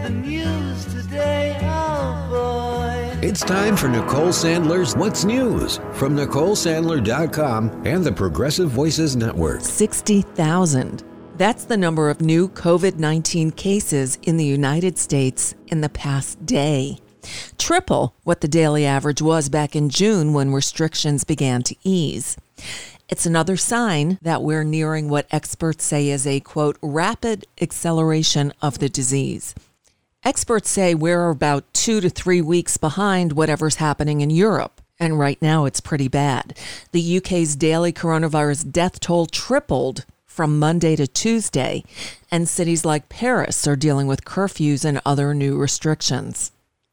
the news today, oh boy. It's time for Nicole Sandler's What's News from NicoleSandler.com and the Progressive Voices Network. 60,000. That's the number of new COVID-19 cases in the United States in the past day. Triple what the daily average was back in June when restrictions began to ease. It's another sign that we're nearing what experts say is a, quote, rapid acceleration of the disease. Experts say we're about 2 to 3 weeks behind whatever's happening in Europe. And right now it's pretty bad. The UK's daily coronavirus death toll tripled from Monday to Tuesday, and cities like Paris are dealing with curfews and other new restrictions.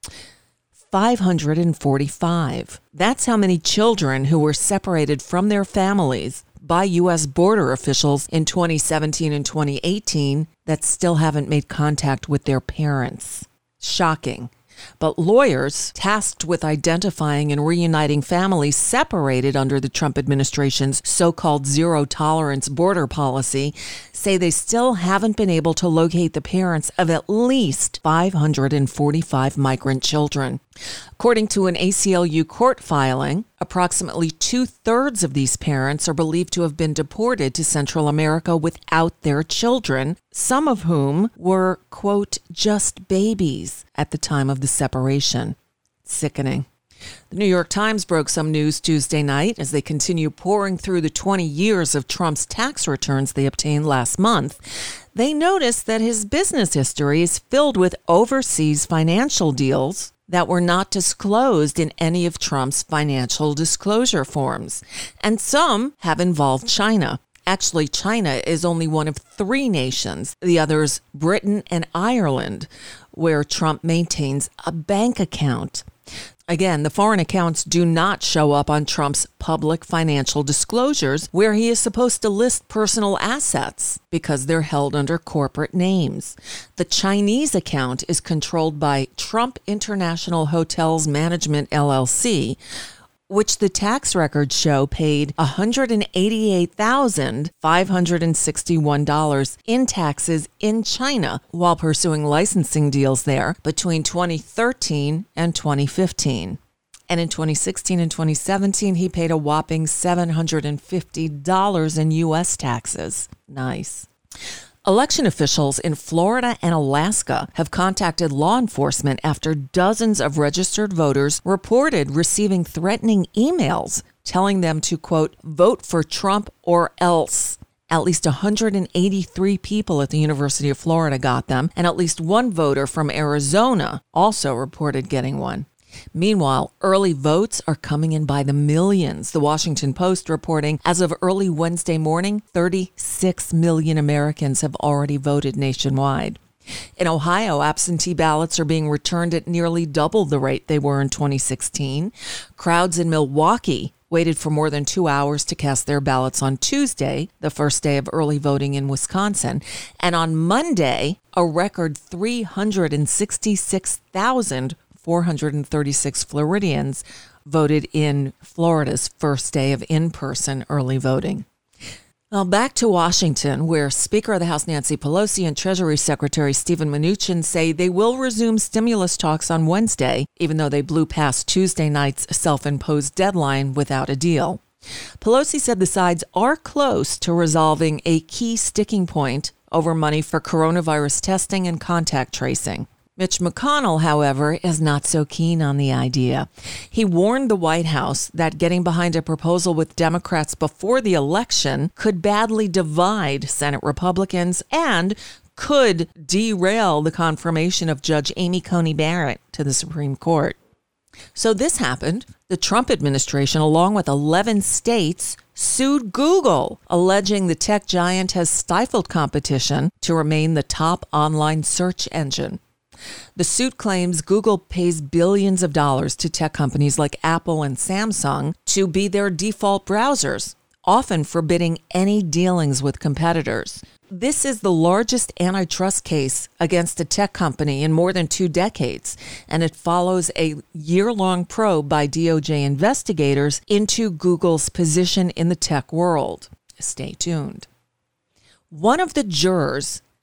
545. That's how many children who were separated from their families by U.S. border officials in 2017 and 2018 that still haven't made contact with their parents. Shocking. But lawyers tasked with identifying and reuniting families separated under the Trump administration's so-called zero-tolerance border policy say they still haven't been able to locate the parents of at least 545 migrant children. According to an ACLU court filing, approximately 2/3 of these parents are believed to have been deported to Central America without their children, some of whom were, quote, just babies at the time of the separation. Sickening. The New York Times broke some news Tuesday night as they continue pouring through the 20 years of Trump's tax returns they obtained last month. They noticed that his business history is filled with overseas financial deals that were not disclosed in any of Trump's financial disclosure forms. And some have involved China. Actually, China is only one of 3 nations, the others Britain and Ireland, where Trump maintains a bank account. Again, the foreign accounts do not show up on Trump's public financial disclosures, where he is supposed to list personal assets because they're held under corporate names. The Chinese account is controlled by Trump International Hotels Management, LLC, which the tax records show paid $188,561 in taxes in China while pursuing licensing deals there between 2013 and 2015. And in 2016 and 2017, he paid a whopping $750 in U.S. taxes. Nice. Election officials in Florida and Alaska have contacted law enforcement after dozens of registered voters reported receiving threatening emails telling them to, quote, vote for Trump or else. At least 183 people at the University of Florida got them, and at least one voter from Arizona also reported getting one. Meanwhile, early votes are coming in by the millions. The Washington Post reporting as of early Wednesday morning, 36 million Americans have already voted nationwide. In Ohio, absentee ballots are being returned at nearly double the rate they were in 2016. Crowds in Milwaukee waited for more than 2 hours to cast their ballots on Tuesday, the first day of early voting in Wisconsin. And on Monday, a record 366,436 Floridians voted in Florida's first day of in-person early voting. Now back to Washington, where Speaker of the House Nancy Pelosi and Treasury Secretary Steven Mnuchin say they will resume stimulus talks on Wednesday, even though they blew past Tuesday night's self-imposed deadline without a deal. Pelosi said the sides are close to resolving a key sticking point over money for coronavirus testing and contact tracing. Mitch McConnell, however, is not so keen on the idea. He warned the White House that getting behind a proposal with Democrats before the election could badly divide Senate Republicans and could derail the confirmation of Judge Amy Coney Barrett to the Supreme Court. So this happened. The Trump administration, along with 11 states, sued Google, alleging the tech giant has stifled competition to remain the top online search engine. The suit claims Google pays billions of dollars to tech companies like Apple and Samsung to be their default browsers, often forbidding any dealings with competitors. This is the largest antitrust case against a tech company in more than 2 decades, and it follows a year-long probe by DOJ investigators into Google's position in the tech world. Stay tuned. One of the jurors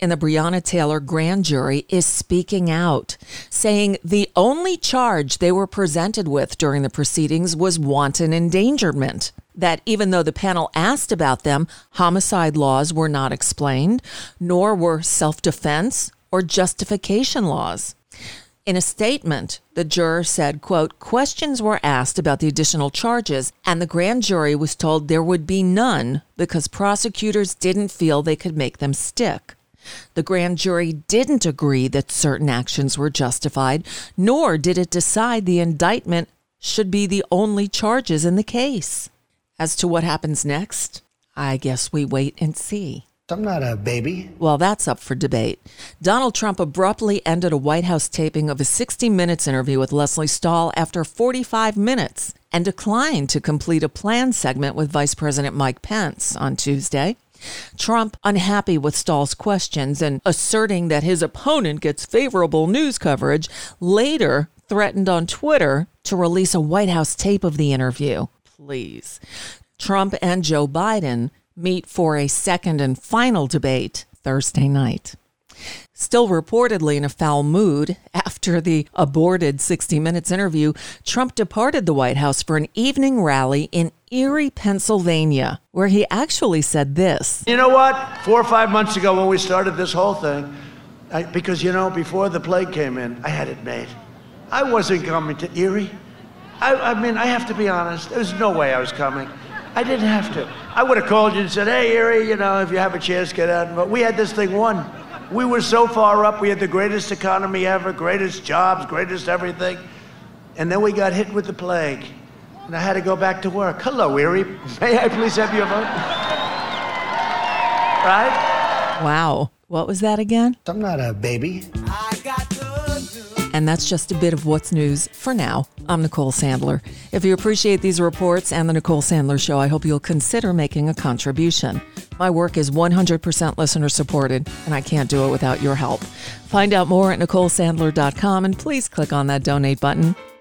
in the Breonna Taylor grand jury is speaking out, saying the only charge they were presented with during the proceedings was wanton endangerment. That even though the panel asked about them, homicide laws were not explained, nor were self-defense or justification laws. In a statement, the juror said, quote, questions were asked about the additional charges, and the grand jury was told there would be none because prosecutors didn't feel they could make them stick. The grand jury didn't agree that certain actions were justified, nor did it decide the indictment should be the only charges in the case. As to what happens next, I guess we wait and see. I'm not a baby. Well, that's up for debate. Donald Trump abruptly ended a White House taping of a 60 Minutes interview with Lesley Stahl after 45 minutes and declined to complete a planned segment with Vice President Mike Pence on Tuesday. Trump, unhappy with Stahl's questions and asserting that his opponent gets favorable news coverage, later threatened on Twitter to release a White House tape of the interview. Please. Trump and Joe Biden meet for a second and final debate Thursday night. Still reportedly in a foul mood, after the aborted 60 Minutes interview, Trump departed the White House for an evening rally in Erie, Pennsylvania, where he actually said this. You know what? 4 or 5 months ago when we started this whole thing, because, before the plague came in, I had it made. I wasn't coming to Erie. I mean, I have to be honest. There's no way I was coming. I didn't have to. I would have called you and said, hey, Erie, if you have a chance, get out. But we had this thing won. We were so far up. We had the greatest economy ever, greatest jobs, greatest everything. And then we got hit with the plague. And I had to go back to work. Hello, Erie. May I please have your vote? Right? Wow. What was that again? I'm not a baby. And that's just a bit of what's news for now. I'm Nicole Sandler. If you appreciate these reports and the Nicole Sandler Show, I hope you'll consider making a contribution. My work is 100% listener supported, and I can't do it without your help. Find out more at NicoleSandler.com, and please click on that donate button.